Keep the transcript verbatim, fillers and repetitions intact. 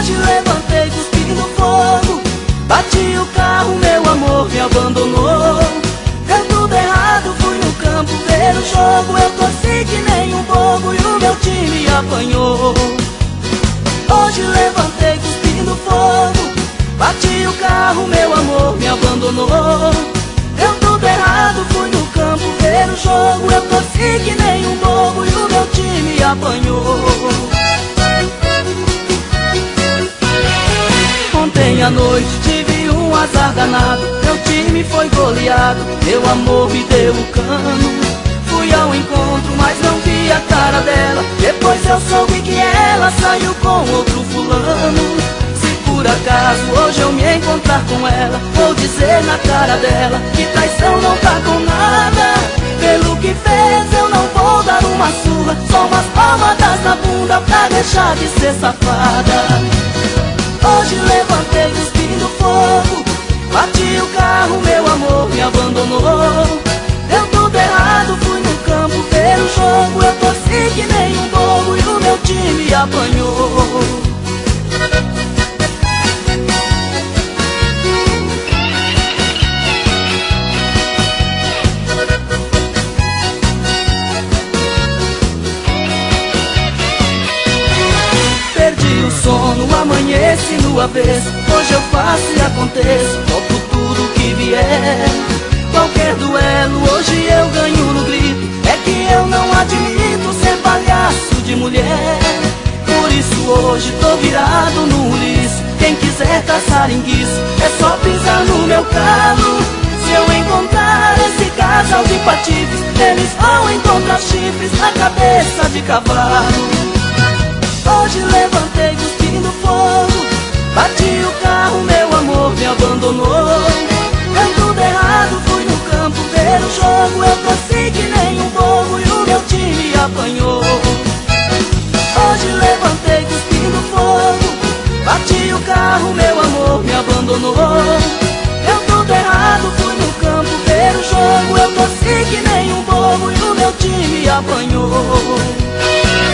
Hoje levantei cuspindo fogo, bati o carro, meu amor me abandonou. Deu tudo errado, fui no campo ver o jogo. Eu torci que nem um bobo e o meu time apanhou. Hoje levantei cuspindo fogo, bati o carro, meu amor me abandonou. Deu tudo errado, fui no campo ver o jogo. Eu torci que nem um bobo e o meu time apanhou. Ontem à noite tive um azar danado, meu time foi goleado, meu amor me deu o cano. Fui ao encontro, mas não vi a cara dela. Depois eu soube que ela saiu com outro fulano. Se por acaso hoje eu me encontrar com ela, vou dizer na cara dela que traição não tá com nada. Pelo que fez eu não vou dar uma surra, só umas palmadas na bunda pra deixar de ser safada. Hoje levantei cuspindo fogo, bati o carro, meu amor me abandonou. Deu tudo errado, fui no campo ver o jogo. Eu torci que nem um bobo e o meu time apanhou. Perdi o sono, amanheci no avesso. Hoje eu faço e aconteço, topo tudo que vier. Qualquer duelo, hoje eu ganho no grito. É que eu não admito ser palhaço de mulher. Por isso hoje tô virado no liço. Quem quiser caçar enguiço, é só pisar no meu calo. Se eu encontrar esse casal de patifes, eles vão encontrar chifres na cabeça de cavalo. Hoje levantei cuspindo fogo, bati o carro, meu amor me abandonou. Deu tudo errado, fui no campo ver o jogo. Eu torci que nem um bobo e o meu time apanhou. Hoje levantei cuspindo fogo, bati o carro, meu amor me abandonou. Deu tudo errado, fui no campo ver o jogo. Eu torci que nem um bobo e o meu time apanhou.